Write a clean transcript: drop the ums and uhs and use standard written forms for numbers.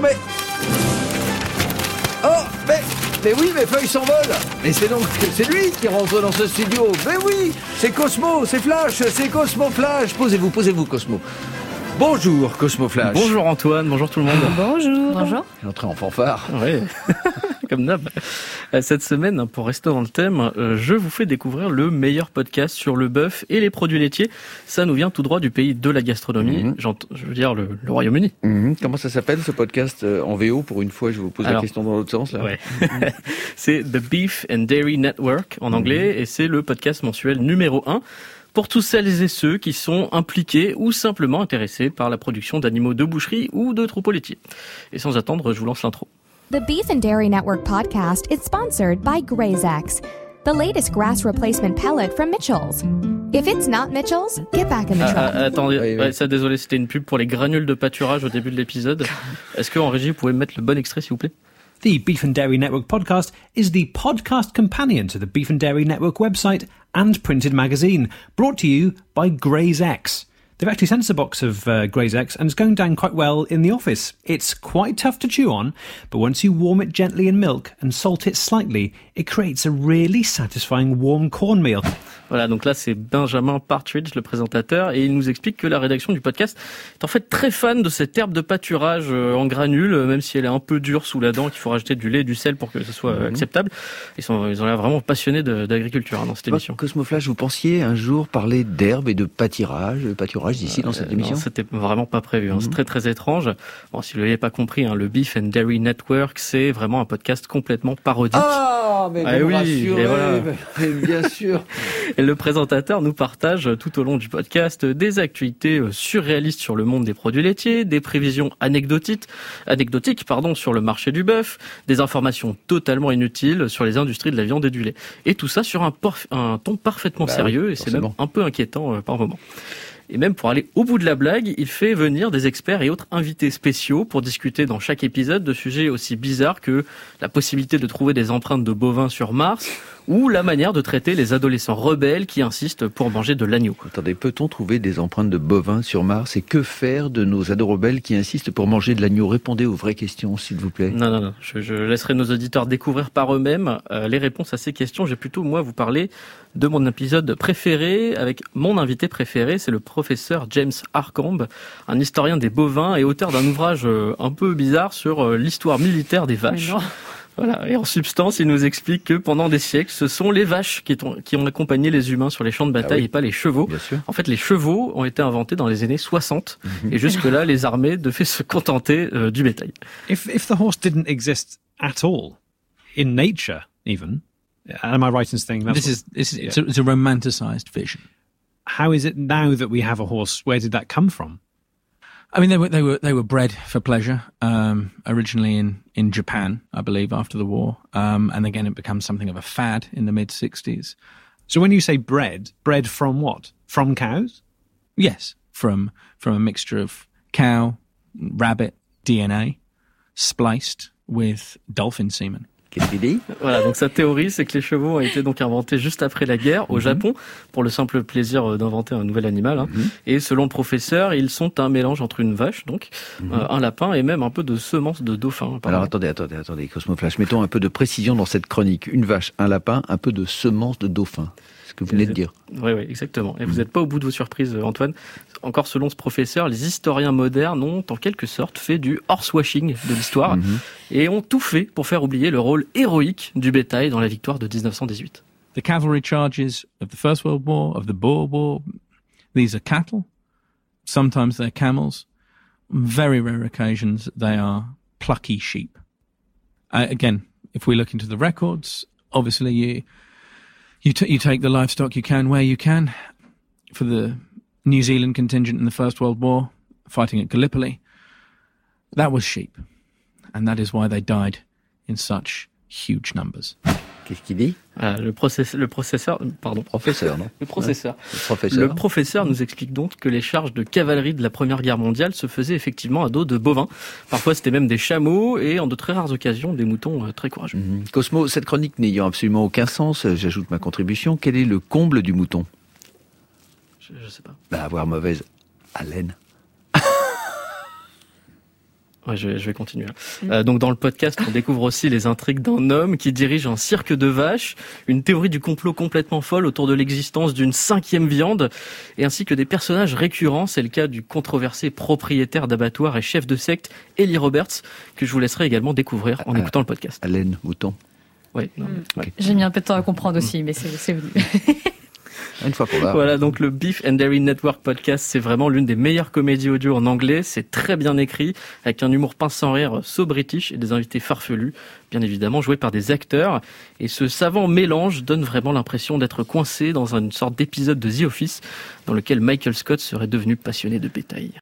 mais... Mais oui, mes feuilles s'envolent. Mais c'est lui qui rentre dans ce studio. Mais oui, c'est Cosmo, c'est Flash, c'est Cosmo Flash. Posez-vous, Cosmo. Bonjour, Cosmo Flash. Bonjour Antoine, bonjour tout le monde. Bonjour. L'entrée en fanfare. Oui, comme d'hab. Cette semaine, pour rester dans le thème, je vous fais découvrir le meilleur podcast sur le bœuf et les produits laitiers. Ça nous vient tout droit du pays de la gastronomie, je veux dire le Royaume-Uni. Comment ça s'appelle ce podcast en VO? Pour une fois, je vous pose la question dans l'autre sens. Là. Ouais. C'est The Beef and Dairy Network en anglais et c'est le podcast mensuel numéro 1 pour tous celles et ceux qui sont impliqués ou simplement intéressés par la production d'animaux de boucherie ou de troupeaux laitiers. Et sans attendre, je vous lance l'intro. The Beef and Dairy Network podcast is sponsored by GrazeX, the latest grass replacement pellet from Mitchell's. If it's not Mitchell's, get back in the truck. Attendez, Oui. Ouais, ça désolé, c'était une pub pour les granules de pâturage au début de l'épisode. Est-ce qu'en régie, vous pouvez me mettre le bon extrait, s'il vous plaît? The Beef and Dairy Network podcast is the podcast companion to the Beef and Dairy Network website and printed magazine, brought to you by GrazeX. They've actually sent us a box of GrazeX and it's going down quite well in the office. It's quite tough to chew on, but once you warm it gently in milk and salt it slightly, it creates a really satisfying warm cornmeal. Voilà, donc là c'est Benjamin Partridge, le présentateur, et il nous explique que la rédaction du podcast est en fait très fan de cette herbe de pâturage en granules, même si elle est un peu dure sous la dent, qu'il faut rajouter du lait et du sel pour que ce soit acceptable. Ils ont l'air vraiment passionnés d'agriculture dans cette émission. Cosmo Flash, vous pensiez un jour parler d'herbe et de pâturage ici dans cette émission? Non, c'était vraiment pas prévu. C'est très très étrange. Bon, si vous l'avez pas compris, le Beef and Dairy Network, c'est vraiment un podcast complètement parodique. Ah, mais vous me rassurez, et voilà. mais bien sûr. Et le présentateur nous partage tout au long du podcast des actualités surréalistes sur le monde des produits laitiers, des prévisions anecdotiques sur le marché du bœuf, des informations totalement inutiles sur les industries de la viande et du lait. Et tout ça sur un ton parfaitement sérieux, et c'est même un peu inquiétant par moments. Et même pour aller au bout de la blague, il fait venir des experts et autres invités spéciaux pour discuter dans chaque épisode de sujets aussi bizarres que la possibilité de trouver des empreintes de bovins sur Mars ou la manière de traiter les adolescents rebelles qui insistent pour manger de l'agneau. Attendez, peut-on trouver des empreintes de bovins sur Mars et que faire de nos ados rebelles qui insistent pour manger de l'agneau? Répondez aux vraies questions, s'il vous plaît. Non. Je laisserai nos auditeurs découvrir par eux-mêmes les réponses à ces questions. J'ai plutôt, moi, vous parler de mon épisode préféré avec mon invité préféré, c'est le professeur James Harcombe, un historien des bovins et auteur d'un ouvrage un peu bizarre sur l'histoire militaire des vaches. Voilà. Et en substance, il nous explique que pendant des siècles, ce sont les vaches qui ont accompagné les humains sur les champs de bataille et pas les chevaux. Bien sûr. En fait, les chevaux ont été inventés dans les années 60 et jusque-là, les armées devaient se contenter du bétail. If the horse didn't exist at all, in nature even, am I right in saying that? It's a romanticized vision. How is it now that we have a horse? Where did that come from? I mean, they were bred for pleasure, originally in Japan, I believe, after the war. And again, it becomes something of a fad in the mid-60s. So when you say bred from what? From cows? Yes, from a mixture of cow, rabbit DNA, spliced with dolphin semen. Qu'est-ce qu'il dit? Voilà, donc sa théorie, c'est que les chevaux ont été donc inventés juste après la guerre au Japon pour le simple plaisir d'inventer un nouvel animal. Et selon le professeur, ils sont un mélange entre une vache, donc un lapin et même un peu de semences de dauphin. Alors attendez, Cosmo Flash, mettons un peu de précision dans cette chronique. Une vache, un lapin, un peu de semences de dauphin. Ce que vous venez de dire. Oui, exactement. Et vous n'êtes pas au bout de vos surprises, Antoine. Encore selon ce professeur, les historiens modernes ont en quelque sorte fait du horsewashing de l'histoire et ont tout fait pour faire oublier le rôle héroïque du bétail dans la victoire de 1918. The cavalry charges of the First World War, of the Boer War, these are cattle. Sometimes they're camels. On very rare occasions, they are plucky sheep. Again, if we look into the records, obviously you take the livestock you can where you can. For the New Zealand contingent in the First World War, fighting at Gallipoli, that was sheep. And that is why they died in such huge numbers. Qu'est-ce qu'il dit? Le professeur nous explique donc que les charges de cavalerie de la Première Guerre mondiale se faisaient effectivement à dos de bovins. Parfois, c'était même des chameaux et, en de très rares occasions, des moutons très courageux. Cosmo, cette chronique n'ayant absolument aucun sens, j'ajoute ma contribution. Quel est le comble du mouton? Je sais pas. Avoir mauvaise haleine. Ouais, je vais continuer. Donc dans le podcast, on découvre aussi les intrigues d'un homme qui dirige un cirque de vaches, une théorie du complot complètement folle autour de l'existence d'une 5e viande, et ainsi que des personnages récurrents. C'est le cas du controversé propriétaire d'abattoir et chef de secte Eli Roberts, que je vous laisserai également découvrir en écoutant le podcast. Haleine, mouton. Oui. Ouais. J'ai mis un peu de temps à comprendre aussi, mais c'est venu. Une fois qu'on va. Voilà, donc le Beef and Dairy Network podcast, c'est vraiment l'une des meilleures comédies audio en anglais. C'est très bien écrit, avec un humour pince sans rire so british et des invités farfelus, bien évidemment joués par des acteurs. Et ce savant mélange donne vraiment l'impression d'être coincé dans une sorte d'épisode de The Office dans lequel Michael Scott serait devenu passionné de bétail.